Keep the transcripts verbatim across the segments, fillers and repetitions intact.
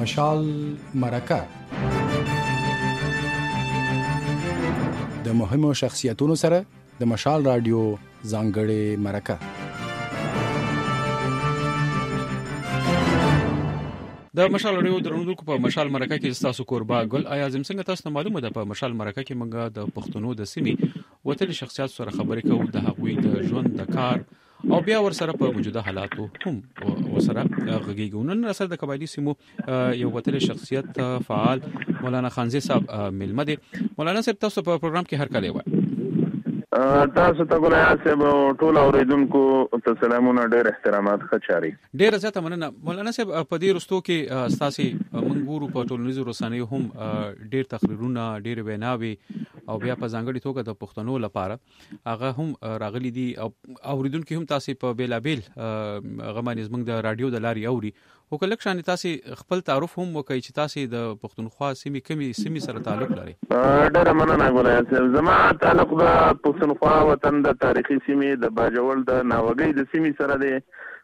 مشال مرکه د مهمو شخصیتونو سره د مشال رادیو ځانګړې مرکه. د مشال رادیو درنوونکو په مشال مرکه کې تاسو کوربه ګل اعظم څنګه تاسو معلومه ده په مشال مرکه کې موږ د پښتنو د سیمې وتلي شخصیت سره خبرې کوو د هغوی د ژوند د کار او بیا ور سره په موجوده حالاتو هم وسره غږیږو. نن سره د قبایلی سیمو یو وتلي شخصیت فعال مولانا خانزي صاحب ملمه دي. مولانا صاحب تاسو په پروګرام کې هر کله وای تاسو ته ګورئ چې ټول اوریدونکو ته سلامونه، ډېر احترامات، خچاري، ډېر زیاته مننه. مولانا صاحب په دې رستو کې ستاسو منګورو په ټولنیزو رسنیو هم ډېر تقریرونه، ډېر ویناوي او بیا په ځانګړي توګه د پښتنو لپاره هغه هم راغلي دي او اوریدونکو هم تاسو په بیلابیل غمانیز موږ د رادیو د لاري اوري او کله شان تاسو خپل تعارف هم وکړي چې تاسو د پښتونخوا سیمې کمی سیمې سره تعلق لري. ډېر مننه ګولای. زما تعلق د پښتونخوا وطن د تاریخي سیمې د باجوړ د ناوګۍ د سیمې سره دی.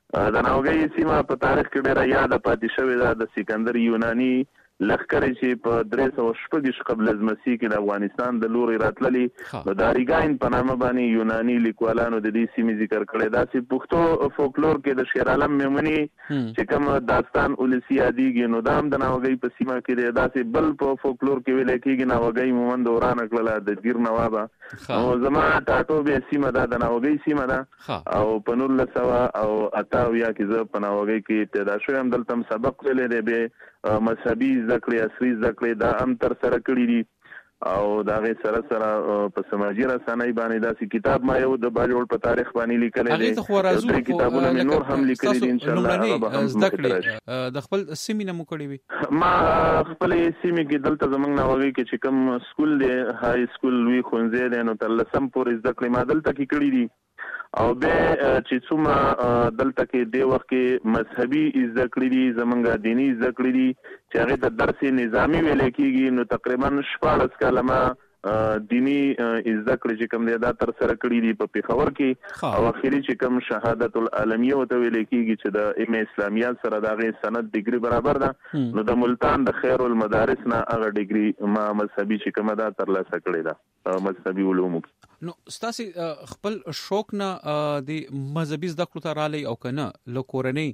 د ناوګۍ سیمه په تاریخ کې ډېره یاد پاتې شوې ده. د سکندر یونانی لخر چې په درې سوه شپږ قبل از مسیح کې د افغانستان د لوري راتللی د داریګاین په نامه باندې یونانی لیکوالانو د دې سیمې ذکر کړی. داسې پښتو فولکلور کې د شیر عالم میمونی چې کوم داستان ولسی یادېږي نو دا هم د ناوګۍ په سیمه کې دی. داسې بل په فولکلور کې ویل کېږي ناوګۍ مومند ورانه کړله د ګیر نوابه. او زما ټاټوبې سیمه ده د ناوګۍ سیمه ده او په نولس سوه او اته اویا کې زه په ناوګۍ کې پیدا شوم. دلته هم سبق ویلی دی، به مذهبي زده کړې، عصري زده کړې دا هم تر سره کړي دي او د هغې سره سره په سماجي رسنۍ باندې داسې کتاب ما یو د باجوړ په تاریخ باندې لیکلی دی. درې کتابونه مې نور هم لیکلي دي. انشاءالله هغه به هم مخکې راشي. د خپل سیمې نه مو کړی وي؟ ما خپلې سیمې کې دلته زموږ ناوګۍ کې چې کوم سکول دی، های سکول لوی ښوونځی دی، نو تر لسم پورې زده کړې ما دلته کې کړي دي. او بیا چې څومره دلته کې دې وخت کې مذهبي زده کړې دي، زمونږ دیني زده کړې دي چې هغې ته درس نظامي ویلی کېږي، نو تقریبا شپاړس کاله ما دینی زده کړې چې کوم دی دا تر سره کړي دي په پېښور کې. او اخري چې کوم شهادت العالمیه ورته ویلی کېږي چې د ام اسلامیات سره د هغې سند ډګري برابر ده، نو د ملتان د خیر المدارس نه هغه ډګري ما مذهبي چې کومه ده ترلاسه کړې ده مذهبي علومو کې. نو ستاسو خپل شوق نه د مذهبي زده کړو ته رالی او که نه له کورنۍ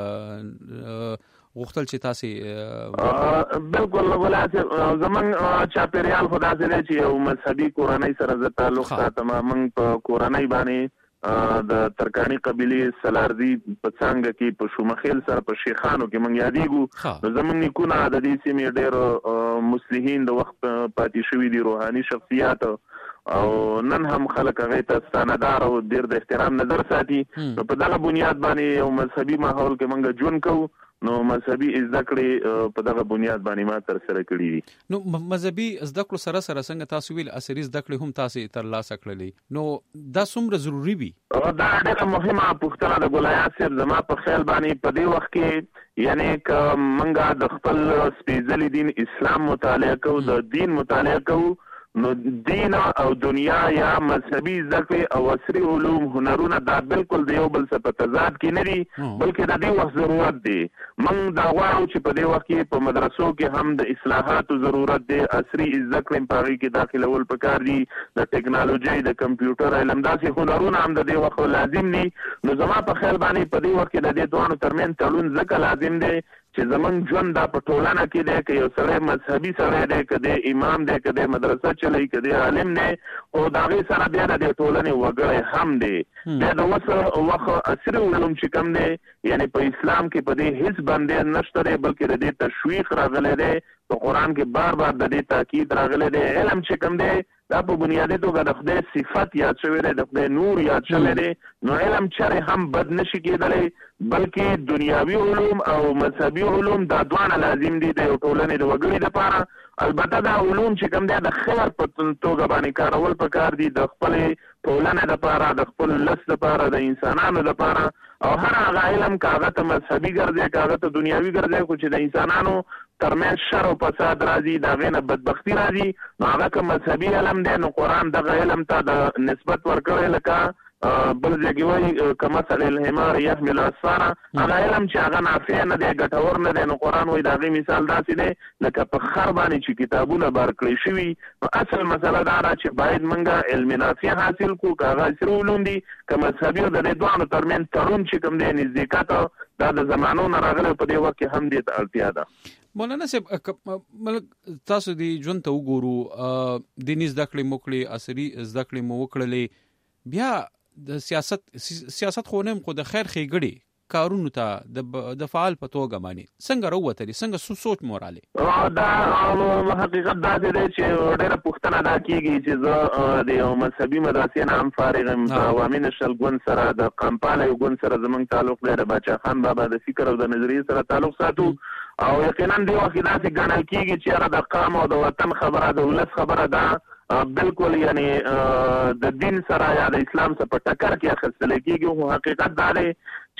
غوښتل چې تاسو؟ بالکل ولې زمونږ چاپېریال خو داسې دی چې یو مذهبي کورنۍ سره زه تعلق ساتم. موږ په کورنۍ باندې د ترکاڼي قبیلې سلارزي په څانګه کې په شومخیل سره په شیخانو کې موږ یادېږو. نو زمونږ نیکونه د دې سیمې ډېر مصلحین د وخت پاتې شوي دي، روحاني شخصیات، او نن هم خلک هغې ته ستانهدار او ډېر د احترام نظر ساتي. نو په دغه بنیاد باندې یو مذهبي ماحول کې موږ ژوند کوو، نو مذهبي زده کړې په دغه بنیاد باندې ما تر سره کړي دي. نو مذهبي زده کړو سره سره څنګه تاسو ویل عصري زده کړې هم تاسو ترلاسه کړلې، نو دا څومره ضروري وي؟ دا ډېره مهمه پوښتنه ده ګلایات صاحب. زما په خیال باندې په دې وخت کې یعنې که موږ د خپل سپېڅلي دین اسلام مطالعه کوو، د دین مطالعه کوو، نو دین او دنیا یا مذهبي زده کړې او عصري علوم هنرونه دا بالکل د یو بل سره په تضاد کې نه دي، بلکې د دې وخت ضرورت دی. موږ دا غواړو چې په دې وخت کې په مدرسو کې هم د اصلاحاتو ضرورت دی، عصري زده کړې په هغې کې داخلول پکار دي، د ټکنالوژۍ د کمپیوټر علم داسې هنرونه هم د دې وخت لازم دي. نو زما په خیال باندې په دې وخت کې د دې دواړو ترمنځ تړون ځکه لازم دی چې زمونږ ژوند دا په ټولنه کې دی، که یو سړی مذهبي سړی دی، که دی امام دی، که دی مدرسه چلی، که دی عالم دی، او د هغې سره بیا د دې ټولنې وګړی هم دی. بیا د اوس وخت عصري علوم چې کوم دی، یعنې په اسلام کې په دې هیڅ بندیز نشته دی، بلکې د دې تشویق راغلی دی. په قرآن کې بار بار د دې تاکید راغلی دی. علم چې کوم دی دا په بنیادي توګه د خدای صفت یاد شوی دی، د خدای نور یاد شوی دی. نو علم چرې هم بد نشي کېدلی، بلکې دنیاوي علوم او مذهبي علوم دا دواړه لازم دي د یو ټولنې د وګړي لپاره. البته دا علوم چې کوم دی د خیر په توګه باندې کارول پکار دي، د خپلې ټولنې لپاره، د خپل ولس لپاره، د انسانانو لپاره. او هر هغه علم که هغه ته مذهبي ګرځي، که هغه ته دنیاوي ګرځي، خو چې د انسانانو ترمنځ شر او فساد راځي، د هغې نه بدبختي راځي، نو هغه که مذهبي علم دی نو قرآن دغه علم ته د نسبت ورکړی لکه بل ځای کې وایي کمثل الحمار يحمل اسفارا، هغه علم چې هغه نافع نه دی ګټور نه دی، نو قرآن وایي د هغې مثال داسې دی لکه په خر باندې چې کتابونه بار کړی شوي. نو اصل مسله دا ده چې باید موږ علم نافع حاصل کړو، که هغه عصري علوم دي که مذهبي، د دې دواړو ترمنځ تړون چې کوم دی نزدېکت دا د زمانو نه راغلی، په دې وخت کې هم دې ته اړتیا ده. مولانا صاحب تاسو د ژوند ته وګورو، دیني زده کړې مو کړې، عصري زده کړې مو وکړلې، بیا د سیاست سیاست خو نه خو د خیر ښېګړې کارونو ته د فعال په توګه باندې څنګه راووتلې، څنګه سوچ مو راغلی؟ دا حقیقت دا دی چې ډېره پوښتنه دا کېږي چې زه د یو مذهبي مدرسې نه هم فارغ یم، د عوامي نشل ګوند سره، د قمپاله ګوند سره زموږ تعلق دی، د باچا خان بابا د فکر او د نظریې سره تعلق ساتو، او یقینا دې وخت کې داسې ګڼل کېږي چې یاره د قام او د وطن خبره، د ولس خبره ده بالکل یعنی د دین سره یا د اسلام سره په ټکر کې اخیستل کېږي. خو حقیقت دا دی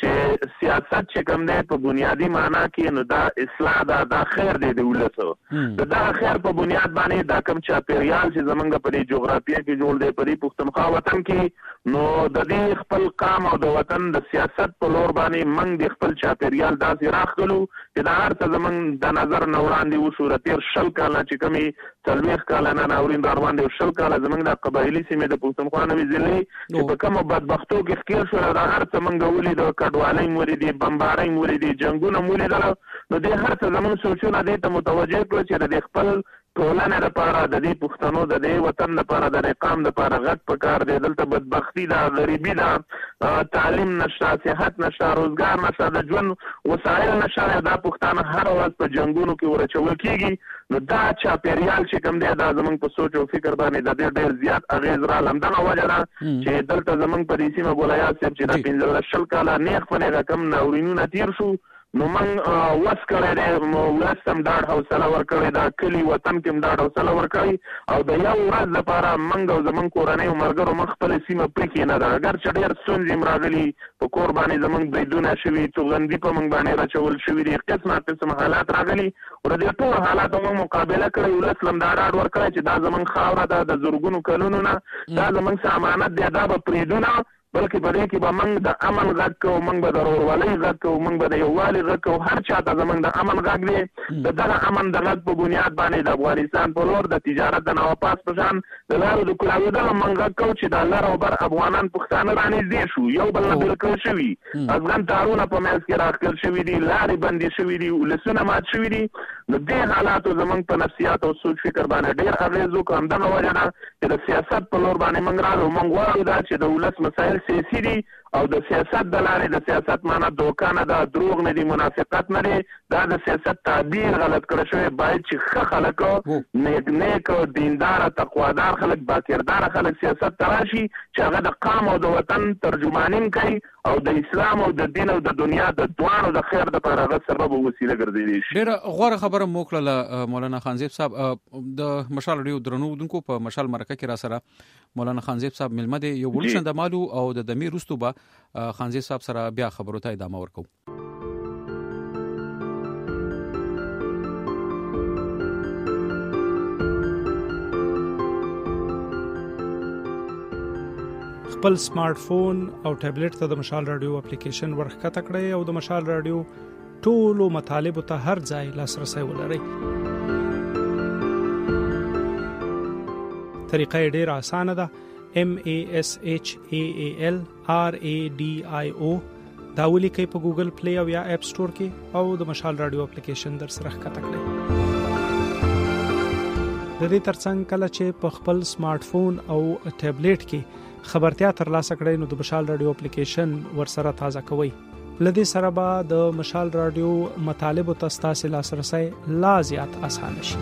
چې سیاست چې کوم دی په بنیادی معنا کې نو دا اصلاح دا دا خیر دی د ولسو، د دا خیر په بنیاد باندې دا کوم چاپیریال چې زمونږ په دې جغرافیه کې جوړ دی، په دې پښتونخوا وطن کې، نو د دې خپل قام او د وطن د سیاست په لور باندې موږ د خپل چاپیریال داسې راخلو چې دا هر څه زمونږ د نظر نه وړاندې وشو. د تېر شل کاله چې کومې څلوېښت کاله نه ناورین را باندې شل کاله زمونږ د قبایلي سیمې د پښتونخوا نومې ضلعې چې په کومو بدبختو کې ښکېل شول، دا هر څه موږ ولیدو، کډوالۍ مو ولیدې، بمبارۍ مو ولیدې، جنګونه مو ولیدل. نو دې هر څه زموږ سوچونه دې ته متوجه کړو چې د دې خپل ټولنې لپاره، د دې پښتنو د دې وطن لپاره، د دې قام لپاره غږ پکار دی. دلته بدبختي ده، غریبي ده، تعلیم نشته، صحت نشته، روزګار نشته، د ژوند وسایل نشته، دا پښتانه هر ورځ په جنګونو کې ورچول کېږي. نو دا چاپیریال چې کوم دی دا زموږ په سوچ او فکر باندې د ډېر ډېر زیات اغېز راغلی. همدغه وجه ده چې دلته زموږ په دې سیمه ګولیات صاحب چې دا پنځلس شل کاله نیغ په نیغه کوم ناورینونه تېر شو، نو موږ وس کړی دی، ولس ته هم ډاډ حوصله ورکړې ده، کلي وطن کې هم ډاډ حوصله ورکړی، او د یو ورځ لپاره موږ او زموږ کورنۍ او ملګرو موږ خپله سیمه پرېښې نه ده. اګر چې ډېر ستونزې هم راغلي، په کور باندې زموږ بریدونه شوي، توغندي په موږ باندې راچول شوي دي، قسمه قسم حالات راغلي، او د دې ټولو حالاتو موږ مقابله کړې، ولس له هم دا ډاډ ورکړی چې دا زموږ خاوره ده د زرګونو کلونو نه، دا زموږ څه امانت دی، دا به پرېږدو نه، بلکې په دې کې به موږ د امن غږ کوو، موږ به د ورورولۍ غږ کوو، موږ به د یووالي غږ کوو. هر چا ته زموږ د امن غږ دی، د دغه امن د غږ په بنیاد باندې د افغانستان په لور د تجارت د نواپاس په شان د لارو د کلاوېدلو موږ غږ کوو چې د لر او بر افغانان پښتانه رانږدې شو، یو بل نه بېل کړل شوي، افغان تارونه په منځ کې راښکل شوي دي، لارې بندې شوي دي، ولسونه مات شوي دي. نو دې حالاتو زموږ په نفسیات او سوچ فکر باندې ډېر اغېز وکړو. همدغه وجه ده چې د سیاست په لور باندې موږ راغلو. موږ غواړو دا چې د ولس مسایل سیاسي دي، او د سیاست د لارې د سیاست معنا دوکه نه ده، دروغ نه دي، منافقت نه دی، دا د سیاست تعبیر غلط کړی شوی. باید چې ښه خلک، نیک نیک دینداره تقوادار خلک، باکرداره خلک سیاست ته راشي چې هغه د قام او د وطن ترجمانین کوي، او د اسلام او د دین او د دنیا د دواړو د خیر دپاره هغه سبب او وسیله ګرځېدلی شي. ډېره غوره خبره مو وکړله مولانا خانزیب صاحب. د مشال راډیو درنو اورېدونکو، په مشال مرکه کې را سره مولانا خانزیب صاحب میلمه دی. یو وړ شنده مالو او د دمې وروستو به خانزیب صاحب سره بیا خبرو ته ادامه ورکو. خپل سمارټ فون او ټابلیټ ته د مشال راډیو اپلیکیشن ورښکته کړئ او د مشال راډیو ټولو مطالبو ته هر ځای لاسرسی ولرئ. طریقه یې ډېره اسانه ده. M A S H A A L R A D I O دا ولیکئ په ګوګل پلی او یا اپ سټور کې، او د مشال راډیو اپلیکیشن در سره ښکته کړئ. د دې ترڅنګ کله چې په خپل سمارټ فون او ټابلیټ کې خبرتیا ترلاسه کړئ، نو د مشال راډیو اپلیکیشن ورسره تازه کوئ. لدې سره به د مشال راډیو مطالبو ته ستاسو لاسرسی لا زیات اسانه شي.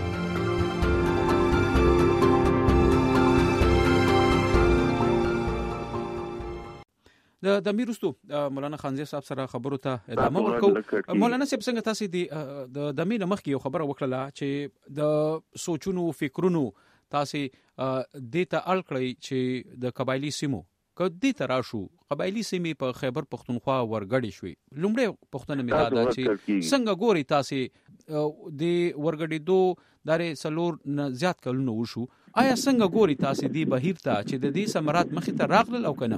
د دمیر وروستو مولانا خانزیب صاحب سره خبرو ته ادامه ورکو. مولانا صاحب څنګه تاسو د دمیر مخکې یو خبره وکړه چې د سوچونو فکرونو تاسو د ته اړ کړی چې د قبایلی سیمو کدی تراشو قبایلی سیمې په خیبر پختونخوا ورګړې شوې. لومړی پښتنه مې دا ده چې څنګه ګوري تاسو د ورګړې دو دارې سلور زیات کلونه وشو، آیا څنګه ګوري تاسو دی بهیر ته چې د دې سمرات مخې ته راغلل او کنه؟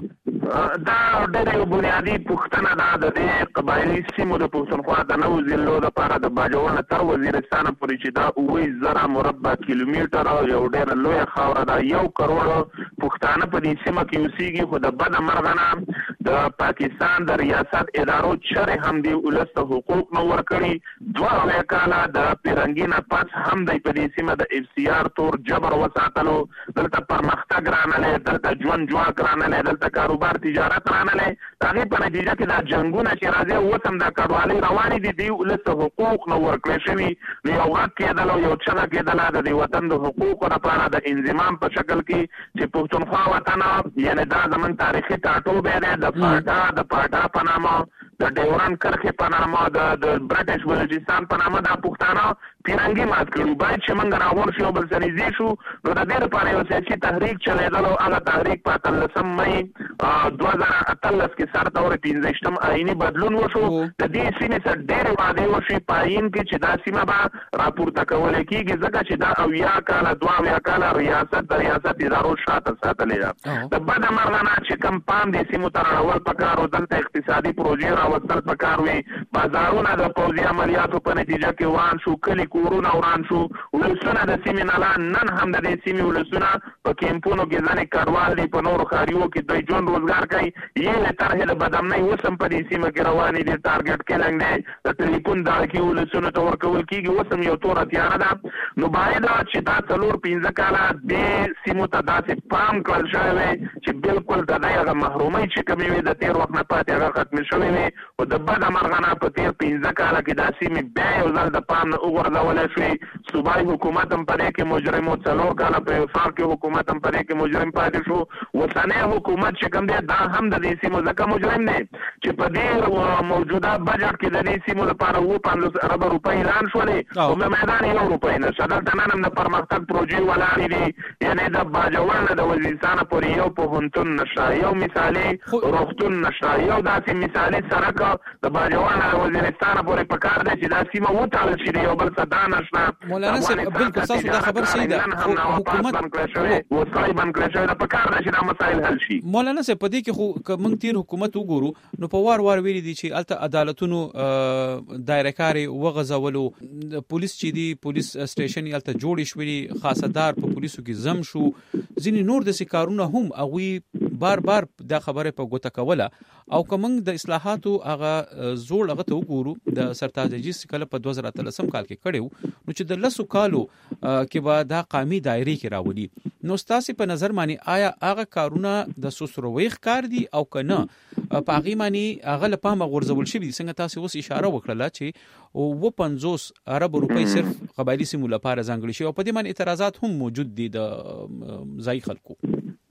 دا ډېر یو بنیادی پوښتنه ده د دې قبایلي سیمو د پښتونخوا د نو ضلعو لپاره د باجوړ نه تر وزیرستان پورې چې دا اووه زره مربع کیلومتر یو ډېر لوی خاوره ده. یو کروڑ پښتانه په دې سیمه کې اوسېږي، خو د بد مرغه د پاکستان د ریاست ادارو چرې هم دی ولس ته حقوق نه ورکړي. دوه اویا کاله د پیرنګي نه پس هم دی په دې سیمه د اف سی آر تور جبر وساتلو. دلته پرمختګ رانلی، دلته ژوند جواک رانلی، دلته کاروبار تجارت رانلی. د هغې په نتیجه کې دا جنګونه چې راځي اوس هم دا کډوالۍ روانې دي، دوی ولس ته حقوق نه ورکړی شوي. نو یو غږ کېدل او یو چغه کېدله د دې وطن د حقوقو لپاره د انضمام په شکل کې چې پښتونخوا وطن یعنې دا زموږ تاریخي ټاټوبی دی د پاټا د پاټا په نامه، د ډیورنډ کرښې په نامه، د برټش بلوچستان په نامه دا پښتانه پیرنګي مات کړو. باید چې موږ راغونډ شو او بل څه نږدې شو. نو د دې لپاره یو سیاسي تحریک چلېدل او هغه تحریک په اتلسم مۍ دوه زره اتلس کې سر ته ورې پنځویشتم آئیني بدلون وشو. د دې سیمې سره ډېرې وعدې وشوې په آئین کې چې دا سیمه به راپورته کولی کېږي، ځکه چې دا اویا کاله دوه اویا کاله ریاست د ریاست ادارو شاته ساتلې ده. د بده مرغه نه چې کم پام دې سیمو ته راوړل پکار و، دلته اقتصادي پروژې راوستل پکار وي، بازارونه د پوځي عملیاتو په نتیجه کې وان شو، کلي کورونه وران شو، ولسونه د سیمې نه لا نن هم د دې سیمې ولسونه په کیمپونو کې ځنې کډوال دي، په نورو ښاریو کې دوی ژوند روزګار کوي. یې طرحې د بدامنۍ اوس هم په دې سیمه کې روانې دي. ټارګټ کیلنګ دی، د ټلیفون داړکي ولسونو ته ورکول کېږي، اوس هم یو توره تیاره ده. نو باید چې دا څلور پنځه کاله دې سیمو ته داسې پام کړل شوی وی چې بالکل د دې هغه محرومۍ چې کمې وي د تېر وخت نه پاتې هغه ختمې شوې وي. خو د بده مرغه نه په تېر پنځه کاله کې دا سیمې بیا یو ځل د پام نه وغورځولی شوې. صوبایي حکومت هم په دې کې مجرم و، څلور کاله په وفاق کې حکومت هم په دې کې مجرم پاتې شو. اوسنی حکومت چې کوم دی دا هم د دې سیمو ځکه مجرم دی چې په دې موجوده بجټ کې د دې سیمو لپاره اووه پنځوس اربه روپۍ اعلان شولې، خو میدان یو روپۍ نشته. دلته نن هم د پرمختګ پروژې ولاړې دي، یعنې د باجوړ نه د وزیرستانه پورې یو پوهنتون نشته، یو مثالي روغتون نشته، یو داسې مثالي سړک د باجوړ نه د وزیرستانه پورې پکار دی چې دا سیمه وتړل شي، یو بل څه دا نشته. مولانا صاحب بالکل تاسو دا خبر صحیح ده، حکومت بند کړی شوی، وسایل بند کړی شوی، دا پکار دی چې دا مسایل حل شي. مولانا صاحب په دې کې خو که موږ تیر حکومت وګورو نو په وار وار ویلي دي چې الته عدالتونو دایره کاري وغځولو، پولیس چې دی پولیس سټیشن الته جوړ شوی، خاصدار په پولیسو کې زم شو، ځینې نور د سکارونه هم هغه بار بار دا خبره په ګوته کوله. او که موږ د اصلاحاتو هغه زوړ هغه ته وګورو د سرتاج جیس کله په دوه زره اتلسم کال کې کړو، نو چې د لسو کالو کې به دا قامي دایره کې راولي. نو ستاسو په نظر باندې آیا هغه کارونه د سوسروي ښکار دي او کنه په هغه باندې هغه له پامه غورځول شوی؟ څنګه تاسو اوس اشاره وکړه چې اووه پنځوس ارب روپۍ صرف قبایلی سیمو لپاره ځانګړي شي او په دې باندې اعتراضات هم موجود دي د ځای خلکو.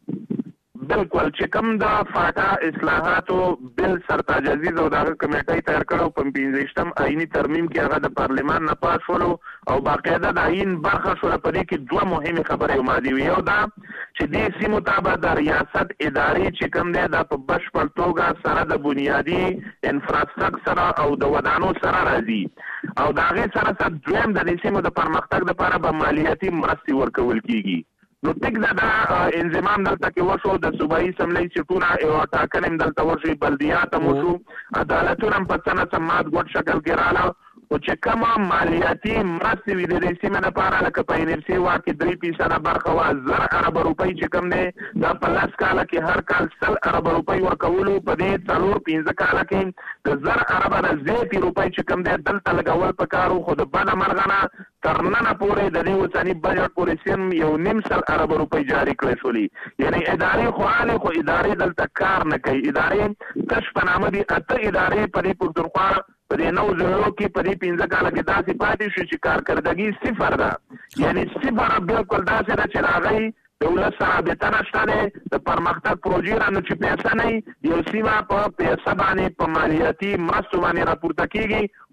بالکل چې کوم د فاټا اصلاحاتو بل سرتاج عزیز او دغه کمیټې تیار کړو په پنځویشتم آئینی ترمیم کې هغه د پارلیمان نه پاس شولو او باقاعده د آئین برخه شو. په دې کې دوه مهمه خبرې مادي وي، یو دا چې د سیمو تابع د ریاست اداري چې کوم دی دا په بشپړ توګه سره د بنیادی انفراستراکچر او د ودانو سره راځي او دا غي سره سره دویم د سیمو د پرمختګ لپاره به مالیاتي مرستې ورکول کیږي. نو ټیک دا د انضمام دلته کې وشو، د صوبایي اسمبلی سیټونه او ټاکنې دلته وشو، بلدیات هم وشو، عدالتونه هم په څه نه څه مات ګوډ شکل کې رااله. او چې کومه مالیاتي مرستې وي د دې سیمې لپاره لکه په ان اف سي واک کې درې فیصده برخه وه، زر اربه روپۍ چې کوم دی دا په لس کاله کې هر کال سل اربه روپۍ ورکولو، په دې څلور پنځه کاله کې د زر اربه نه زیاتې روپۍ چې کوم دی دلته لګول پکار وو. خو د بده مرغه نه تر ننه پورې د دې اوسني بجټ پورې سیم یو نیم سل اربه روپۍ جاري کړی شولې. یعنې ادارې خو حالې خو ادارې دلته کار نه کوي. ادارې تش په نامه دي اته ادارې په دې پښتونخوا په دې نو ضلعو کې په دې پنځه کاله کې داسې پاتې شو چې کارکردګي صفر ده، یعنې صفر بالکل داسې ده چې راغی دولت سره رابطه نشته دی، د پرمختګ پروژې را نو چې پیسه نه وي، یو سیمه په پیسه باندې په مالیاتي مرستو باندې راپورته کېږي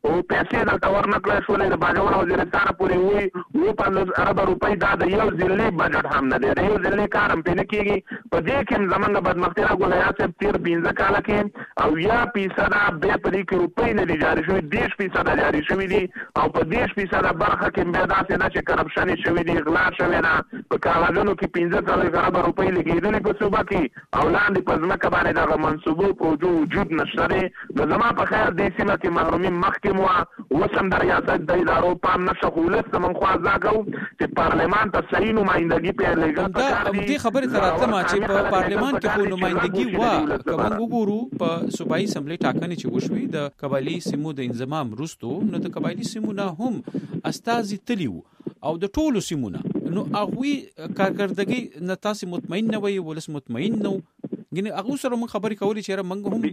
او پیسې دلته ورنکړل شولې د باجوړ وزیرستان پورې وي اووه پنځوس اربه روپۍ دا د یو ځلي بجټ هم نه دی د یو ځلي کار هم پرې نه کېږي په دې کې هم زمونږ بدمختي را ګل حیات صاحب تېر پنځه کاله کې اویا فیصده بیا په دې کې روپۍ نه دي جاري شوي دېرش فیصده جاري شوي دي او په دېرش فیصده برخه کې بیا داسې ده چې کرپشن یې شوي دي غلا شوې ده په کاغذونو کې پنځه څلوېښت اربه روپۍ لګېدلې په صوبه کې او لاندې په ځمکه باندې دغه منصوبو په وجود نشته دی نو زما په خیال دې سیمه کې محرومي مخکې مو اوس هم د ریاست د ادارو پام نشه خو ولس ته موږ خواست دا کوو چې پارلمان ته صحیح نمایندګي پرې لېږل پکار دي دې خبرې ته راتلم چې په پارلمان کې خو نمایندګي وه که موږ وګورو په صوبایي اسمبلۍ ټاکنې چې وشوې د قبایلي سیمو د انضمام وروستو نو د قبایلي سیمو نه هم استازي تللي وو او د ټولو سیمو نه نو هغوی کارکردګي نه تاسې مطمئن نه وئ ولس مطمئن نه و ګینې هغو سره موږ خبرې کولې چې یاره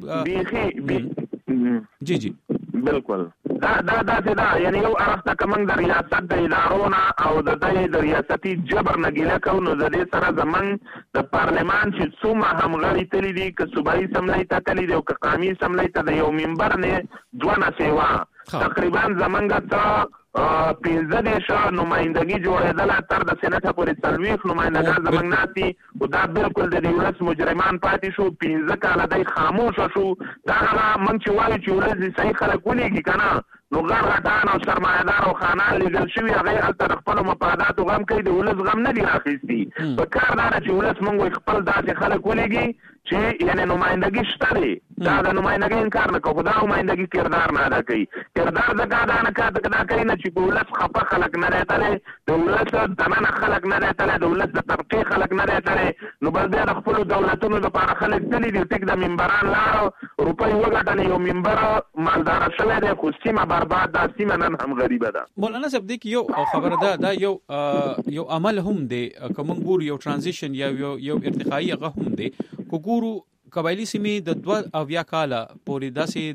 موږ هم جی جی بالکل دا دا داسې ده یعنی یو اړخ ته که موږ د ریاست د ادارو نه او د دې د ریاستي جبر نه ګیله کوو نو د دې سره زموږ د پارلمان چې څومره همغړي تللي دي که صوبایي اسمبلۍ ته تللي دي او که قومي اسمبلۍ ته د یو ممبر نه دوه نسې وه تقریبا زموږ ته پنځه دېرشه نمایندګي جوړېدله تر د سینټه پورې څلوېښت نمایندګان زموږ ناست دي خو دا بالکل د دې ولس مجرمان پاتې شو پنځه کاله دی خاموشه شو دا هغه موږ چې وایو چې ولس دې صحیح خلک ولیږي که نه نو غټ غټان او سرمایه‌دار او خانان لیدل شوي هغې هلته د خپلو مفاداتو غم کوي د ولس غم نه دي راخیستي په کار دا ده چې ولس موږ خپل داسې خلک ولیږي چې یعنې نمایندګي شته دی دا د نمایندګۍ انکار نه کوو خو دا نمایندګي کردار نه ادا کوي کردار ځکه ادا نه دا کوي نه چې په ولس خفه خلک نه دی تللی د ولس دننه خلک نه دی تللی د ولس د طبقې خلک نه دی تللی نو بس بیا د خپلو دولتونو دپاره خلک تللي دي ټیک د ممبران لاړه روپۍ وګټلې یو ممبر مالداره شوی دی خو سیمه برباد دا سیمه نن هم غریبه ده مولانا صاحب دې کې یو خبره ده دا یو یو عمل هم دی که موږ ګورو یو ټرانزیشن یا یو یو ارتقایي هغه هم دی که ګورو قبایلي سیمې د دوه اویا کاله پورې داسې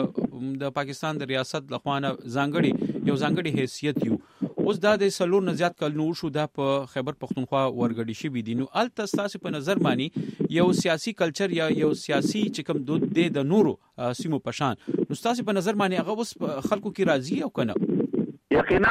د د پاکستان د ریاست لخوا نه ځانګړي یو ځانګړي حیثیت یو اوس دا د څلور نه زیات کال نور شو دا په خیبر پښتونخوا ورګډي شوي دي نو هلته ستاسې په نظر باندې یو سیاسي کلچر یا یو سیاسي چې کوم دود دی د نورو سیمو په شان نو ستاسې په نظر باندې هغه اوس خلکو کې راځي او که نه یقینا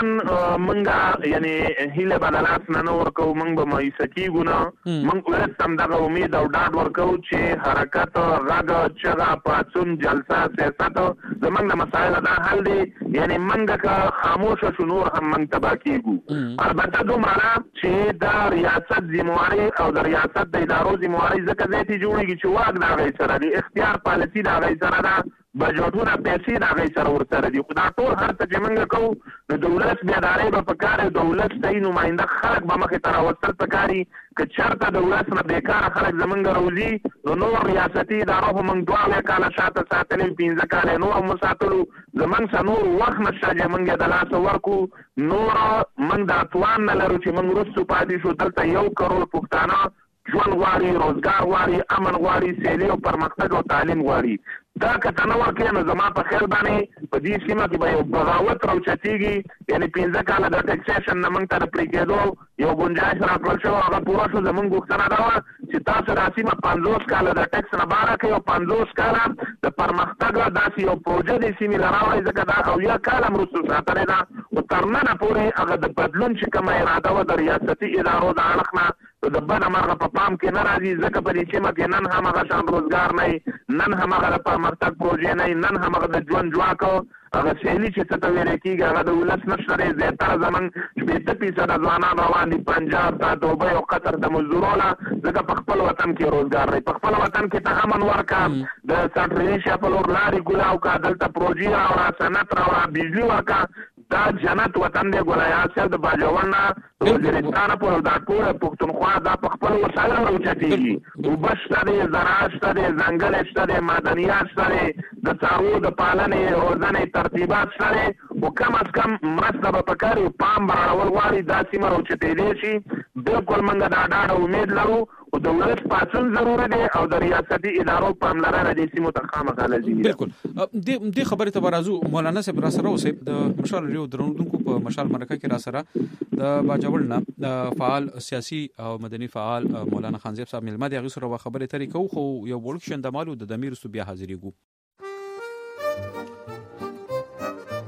منګه یعنی هیله به د لاس نه نه ورکوو موږ به مایوسه کېږو نه موږ ولس هم دغه امید او ډاډ ورکوو چې حرکت غږ چغه پاڅون جلسه سیاست زموږ د مسایلو دا حل دی یعنی موږ که خاموشه شو نور هم موږ تباه کېږو البته دومره نه چې د ریاست ذمواري او د ریاست د ادارو ذمواري ځکه ځای ته جوړېږي چې واک د هغوی سره دی اختیار پالیسي د هغوی سره ده بجټونه پیسې د هغوی سره ورسره دي خو دا ټول هر څه چې موږ کوو نو د ولس بیدارۍ به پکار وي د ولس صحیح نماینده خلک به مخې ته راوستل پکار وي که چېرته د ولس نه بېکاره خلک زموږ راوځي نو نور ریاستي ادارو خو موږ دوه اویا کاله شاته ساتلي پنځه کاله نور هم وساتلو زموږ سره نور وخت نشته چې موږ یې د لاسه ورکړو نور موږ دا توان نه لرو چې موږ وروستو پاتې شو دلته یو کروڑ پښتانه ژوند غواړي روزګار غواړي امن غواړي سیالي او پرمختګ او تعلیم غواړي دا که ته نه ورکړې نو زما په خیال باندې په دې سیمه کې به یو بغاوت راوچتېږي یعنې پنځه کاله د ټکسیشن نه موږ ته د پرې کېدو یو ګنجایش راکړل شوی هغه پوره شو زموږ غوښتنه دا وه چې تاسو دا سیمه پنځوس کاله د ټکس نه باره کړئ او پنځوس کاله د پرمختګ داسې یو پروژه دې سیمې له راوړئ ځکه دا اویا کاله هم وروستو ساتلې ده خو تر ننه پورې هغه د بدلون چې کومه اراده وه د ریاستي ادارو د اړخ نه د بده مرغه په پام کې نه راځي ځکه په دې سیمه کې نن هم هغه شان روزګار نه نن هم هغه د پرمختګ پروژې نه نن هم هغه د ژوند ځواک هغه سیالي چې څه ته ویلی کېږي هغه د ولس نشته دی زیاتره زموږ شپېته فیصده ځوانان روان دي پنجاب ته دوبۍ او قطر د مزدورو نه ځکه په خپل وطن کې روزګار دی په خپل وطن کې ته امن ورکړه د سټرلیشیا په لور لارې ګولاو کړه دلته پروژې راوړه صنعت راوړه بجلي ورکړه دا جنت وطن دی ګل حیات صاحب د باجوړ نه د وزیرستانه پورې دا ټوله پښتونخوا دا په خپلو وسایلو راوچتېږي اوبه شته دی زراعت شته دی ځنګل شته دی معدنیات شته دی د څاروو د پالنې روزنې ترتیبات شته دی خو کم از کم مرسته به پکار وي پام به راړول غواړي دا سیمه راوچتېدی شي بالکل موږ دا ډاډه امید لرو خو د ولس پاڅون ضروري دی او د ریاستي ادارو پاملرنه دې سیمو ته خامخا لازمي ده بالکل دې خبرې ته به راځو مولانا صاحب را سره اوسئ د مشال ریو درلودونکو په مشال مرکه کې را سره د باجوړ نه د فعال سیاسي او مدني فعال مولانا خانزیب صاحب ملما دی هغې سره به خبرې ترې کوو خو یو وړوکی شندمال و د دمې وروستو بیا حاضرېږو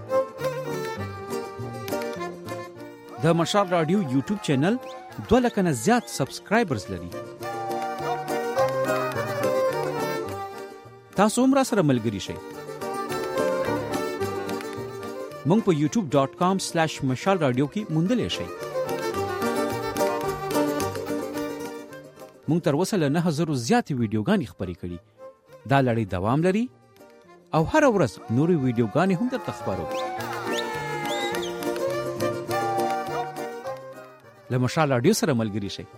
د مشال رادیو یوټیوب چینل دوه لکه نه زیات سبسکرایبرز لري. تاسو هم را سره ملګري شئ. مونږ په یوټیوب ډاٹ کام سلیش مشال رادیو کې موندلی شئ. مونږ تر اوسه له نه زرو زیاتې ویډیوګانې خپرې کړي. دا لړۍ دوام لري او هر ورځ نورې ویډیوګانې هم درته خپرو. له مشال رادیو سره ملګري شئ.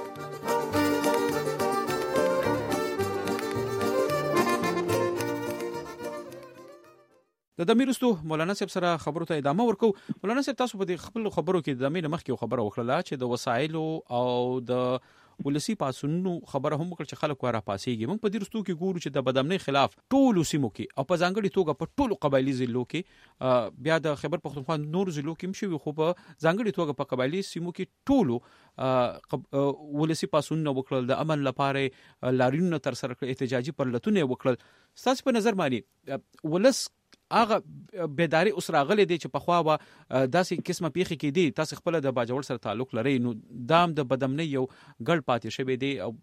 د دمیرستو مولانا صاحب سره خبرو ته ادامه ورکو. مولانا صاحب تاسو په دې خپل خبرو کې د دمه مخ کې خبره وکړه چې د وسایلو او د ولسی پاسونو خبره هم وکړه چې خلک واره پاسيږي. موږ په دې رستو کې ګورو چې د بدامنۍ خلاف ټول سیمو کې او په ځانګړي توګه په ټولو قبایلی ضلعو کې بیا د خیبر پختونخوا نور ضلعو کې مشوي، خو په ځانګړي توګه په قبایلی سیمو کې ټولو ولسی پاسونو وکړل، د امن لپاره لاریونونه تر سره احتجاجي پرلتونه وکړل. ستاسو په نظر باندې ولس هغه بیداری اوس راغلی دی چې په خوا و داسې قسمه پیخي کې دی، تاسو خپل د باجوړ سره تعلق لرئ، نو دام د بدامنۍ یو ګړ پاتې شوی دی او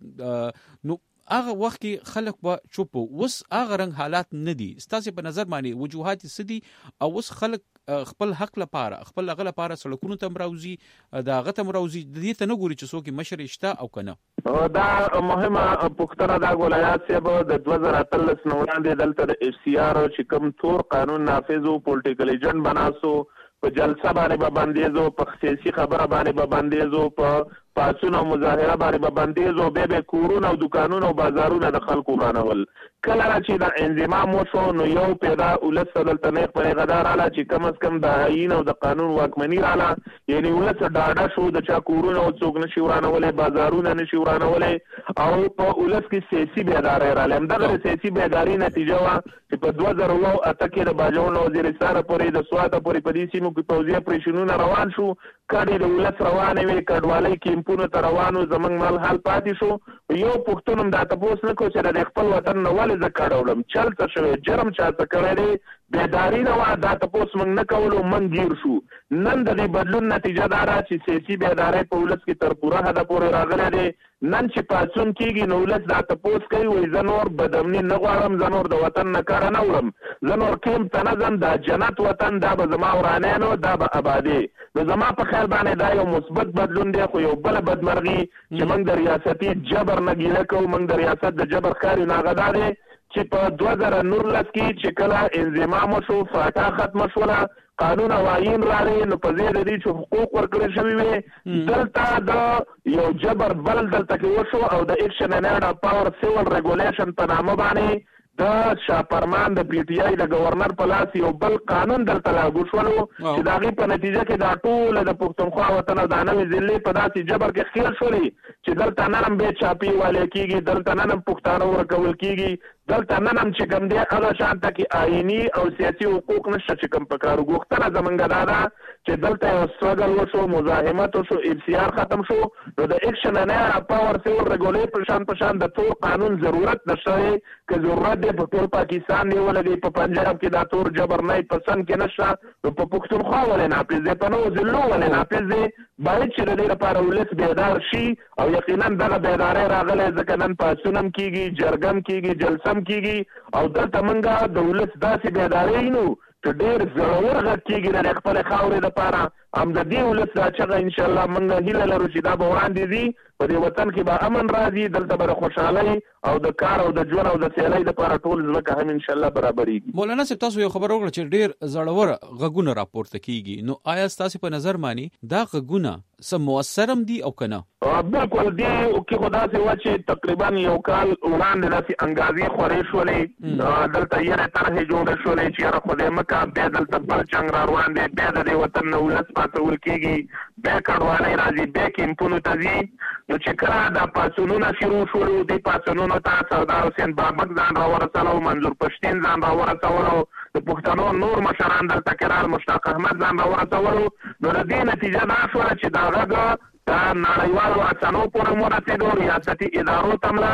نو هغه وخت کې خلک به چوپ وس هغه رنګ حالات نه دي. ستاسو په نظر باندې وجوهات سدي او وس خلک خپل حق لپاره خپل غل لپاره سړکونو ته مراوزي دا غته مراوزي د دې ته نه ګوري چې څوک مشر شته او کنه. دا مهمه پختنه دا ګولایات سیب د دوه زره اتلس نو وړاندې دلته د اف سی آر چې کوم تور قانون نافذ او پولیټیکل ایجنټ بناسو په جلسه باندې به بندیزو، په سیاسي خبره باندې به بندیزو، په پاسونه او مظاهره باندې به بندیزو، به به کورونه او دکانونه او بازارونه د خلکو رانول. کله چې دا انضمام وشو نو یو پیدا ولس دلته نه په غدار اله چې کم از کم د آئین او د قانون واکمنی رااله، یعنی ولس ډاډه شو د چا کورونه او څوک نشي ورانولې، بازارونه نشي ورانولې او په ولس کې سیاسي بیداری رااله. همدغه سیاسي بیداری نتیجه وا چې په دوه زره او اته کې د باجوړ وزیر سره پورې د سواته پورې په دې سیمو کې پوځي اپریشنونه روان شو، کډې د ولس روانې وي، کډوالۍ کیمپونو ته روانو، زمنګ مال حال پاتې شو. یو پښتون دا تاسو نه کو چې د خپل وطن نه ولې ز کډوړم چل څه شوی جرم چا څه کړی دی، بیداری نه وا دا تاسو موږ نه کولو من گیر شو. نن د دې بدلون نتیجه دا را چې سیاسي بیداری په ولس کې تر پوره حد پورې راغلی دی. نن چې پاتون کېږي نو ولس دا تاسو کوي وای زه نور بدامنۍ نه غواړم، زه نور د وطن نه کار نه وړم، زه نور کیم ته نه ځم، دا جنت وطن دا به زما ورانه نو دا به آبادی. نو زما په خیال باندې دا یو مثبت بدلون دی، خو یو بل بدمرغي چې موږ د ریاستي جبر نه ګیله کوو، موږ د ریاست د جبر ښکاري ناغدا دی چې په دوه زره نولس کې چې کله انضمام وشو، فاټا ختمه شوله، قانون او آئین راغی، نو په ځای د دې چې حقوق ورکړل شوي وي دلته د یو جبر بل دلته کې وشو او د ایکشن اینډ اف پاور سیول ریګولیشن په نامه باندې د شاپرمان د پی ټی آی د گورنر په لاس یو بل قانون دلته لاګو شولو چې د هغې په نتیجه کې دا ټول د پښتونخوا وطن او د نوې ضلعې په داسې جبر کې ښکېل شولې چې دلته نن هم بې چاپي والی کېږي، دلته نن هم پښتانه ورکول کېږي، دلته نن هم چې کوم دی هغه شانته کې آئیني او سیاسي حقوق نشته چې کوم پکار. غوښتنه زمونږ دا ده چې دلته یو سټرګل وشو، مزاحمت وشو، اف سی آر ختم شو، نو د ایکشن اینډ اف پاور سیول ریګولیټر شان په شان د تور قانون ضرورت نشته دی. که ضرورت دی په ټول پاکستان دی ولګي، په پنجاب کې دا تور جبر نه پسند کې نشته، نو په پښتونخوا ولې نافذ دی، په نورو ضلعو ولې نافذ دی. باید چې د دې لپاره ولس بیدار شي او یقینا دغه بیداری راغلی ځکه نن پاڅون هم کېږي، جرګه هم کېږي، جلسه هم کېږي او دلته موږ د ولس داسې بیداری نو چې ډېر زړور غږ کېږي د خپلې خاورې دپاره. هم د دې ولس دا چغه انشاءالله موږ هیله لرو چې دا به وړاندې ځي، په دې وطن کې به امن راځي، دلته به د خوشحالۍ او د کار او د ژوند او د سیالۍ دپاره ټول ځمکه هم انشاءالله برابرېږي. مولانا صاحب تاسو یو خبره وکړه چې ډېر زړور غږونه راپورته کېږي، نو آیا ستاسو په نظر باندې دا غږونه څه مؤثر هم دي او که نه؟ بالکل دې کې خو داسې وه چې تقریبا یو کال وړاندې داسې انګازې خورې شولې، دلته یې طرحې جوړې شولې چې یاره خدای مکه بیا دلته بل جنګ را روان دی، بیا د دې وطن نه ولس پاڅول کېږي، بیا کډوالۍ راځي، بیا کیمپونو ته ځي. نو چې کله دا پاڅونونه شروع شولو، دې پاڅونونو ته سردار حسین بابک ځان راورسولو، منظور پښتین ځان راورسولو، د پښتنو نور مشران دلته کې رال، مشتاق احمد ځان راورسولو. نو د دې نتیجه دا شوه چې دا غږ دا نړیوالو اڅانو پورې ورسېدو، ریاستي ادارو ته هم لاړې،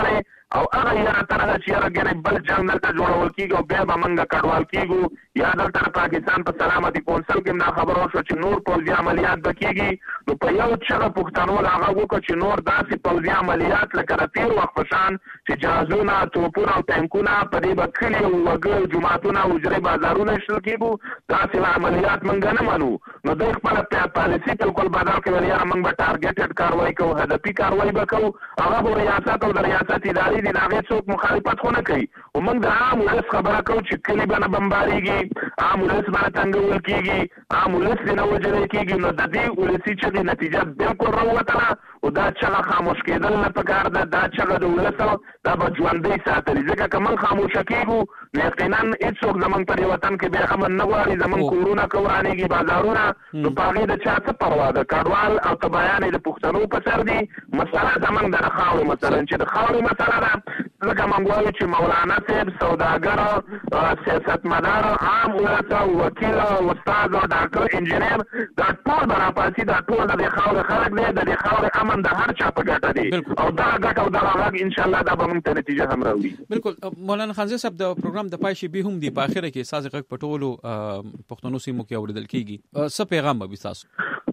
او هغه یاره تر هغه چې یاره ګنې بل جنګ دلته جوړول کېږي او بیا به موږ کډوال کېږو یا دلته پاکستان په سلامتي کونسل کې دا خبره وشوه چې نور پوځي عملیات به کېږي. نو په یو چغه پښتنو له هغه وکړه چې نور داسې پوځي عملیات لکه د تېر وخت په شان چې جهازونه توپونه او ټانکونه په دې به کلي او وګړي جوماتونه او حجرې بازارونه ایستل کېږو، داسې عملیات موږ نه منو. نو دوی خپله پالیسي بالکل بدل کړې، یاره موږ به ټارګېټډ کاروایي کوو، هدفي کاروایي به کوو. هغه به ریاست او د ریاست ادارې دي د هغې څوک مخالفت خو نه کوي. او موږ د عام ولس خبره کوو چې کلي به نه بمبارېږي، عام ولس به نه تنګول کېږي، عام ولس دې نه وژلی کېږي. نو د دې ولسي چغې نتیجه بالکل راووتله او دا چغه خاموش کېدل نه پکار ده. دا چغه د ولس دا به ژوندۍ ساتلي، ځکه که موږ خاموشه کېږو نو یقینا هېڅوک زموږ په دې وطن کې بیا امن نه غواړي. زموږ کورونه که ورانېږي بازارونه، نو په هغې د چا څه پروا ده؟ کډوال او تبایان یې د پښتنو په سر دي. مسله زموږ د خاورې مثلا چې د خاورې مسله ده، ځکه موږ وایو چې مولانا صاحب سوداګر سیاستمدار عام ولس وکیل استاد ډاکټر انجینر دا ټول به راپاڅي، دا ټول د دې خاورې خلک دی، د دې خاورې امن د هر چا په ګټه دی او دا ګټه او دغه غږ انشاءالله دا به موږ ته نتیجه هم راوړي. بالکل مولانا خانزي صاحب د پروګرام د پای شیبې هم دی په اخره کې ساز غږ په ټولو پښتنو سیمو کې اوریدل کیږي، څه پیغام به تاسو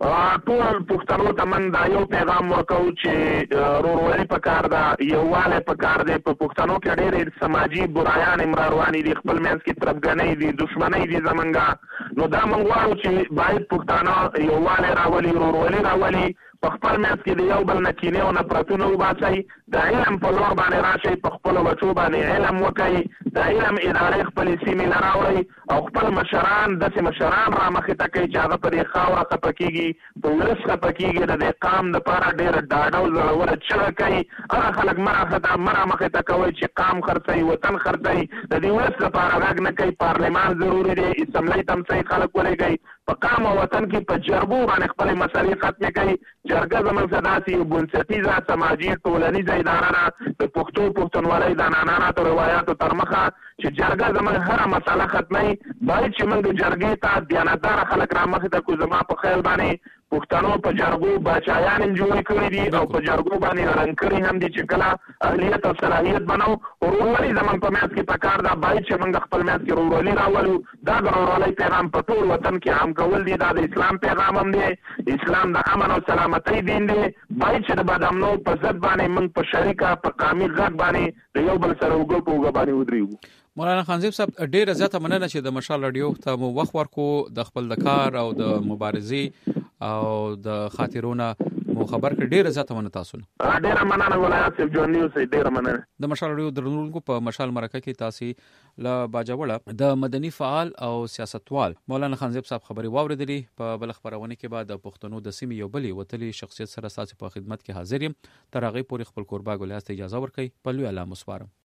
ټول پښتنو ته من دا یو پیغام ورکوو چې ورورولي پکار ده، یووالی پکار دی. په پښتنو کې ډېرې سماجي برایان امرا روانې دي، خپل منځ کې تربګنۍ دي، دښمنۍ دي زمونږ. نو دا موږ غواړو چې باید پښتانه یووالی راولي، ورورولي راولي، په خپل منځ کې د یو بل نه کینې او نفرتونه وباسئ، د علم په لور باندې راشئ، په خپلو بچو باندې علم وکئ، د علم ادارې خپلې سیمې نه راوړئ او خپل مشران داسې مشران را مخې ته کوئ چې هغه په دې خاوره خفه کېږي، په ولس خفه کېږي، د دې قام دپاره ډېره ډاډه او زړوره چغه کوي. هغه خلک مه را مخې ته کوئ چې قام خرڅوي، وطن خرڅوي، د دې ولس لپاره غږ نه کوي. پارلمان ضروري دی، اسمبلۍ ته هم صحیح خلک ولېږئ، په قام او وطن کې په جرګو باندې خپلې مسلې ختمې کوي. جرګه زموږ څه داسې یو بنسټیزه سماجي ټولنیزه اداره ده د پښتو پښتونولۍ د عنعناتو روایاتو تر مخه چې جرګه زموږ هره مسله ختموي. باید چې موږ د جرګې ته دیانتداره خلک را مخې ته کړو. زما په خیال باندې پښتنو په جرګو باچایان جوړې کړي دي او په جرګو باندې رنګ کړي هم دي چې کله اهلیت او صلاحیت بنو. ورورولي زموږ په منځ کې پکار ده، باید چې موږ خپل منځ کې ورورولي راولو. دا د ورورولۍ پیغام په ټول وطن کې عام کول دي، دا د اسلام پیغام هم دی. اسلام د امن او سلامتۍ دین دی. باید چې د بدامنو په ضد باندې موږ په شریکه په قامي غږ باندې د یو بل سره اوږه په اوږه باندې ودرېږو. مولانا خانزیب صاحب ډیره زیاته مننه چې د مشال رادیو ته مو وخت ورکو، د خپل د کار او د مبارزې او د خاطرونه مو خبر کړ. ډیره زیاته مننه تاسو نه. ډیره مننه ولایت صاحب جوړ نیو سي، ډیره مننه. د مشال رادیو درنونکو په مشال مرکه کې تاسو له باجوړه د مدني فعال او سیاستوال مولانا خانزیب صاحب خبري واوریدلې. په بل خبرونه کې بعد د پښتنو د سیمې یو بلی وتلی شخصیت سره تاسو په خدمت کې حاضر یم. تر هغه پورې خپل قربا ګلاسته اجازه ورکړئ. په لوی الله مسوارم.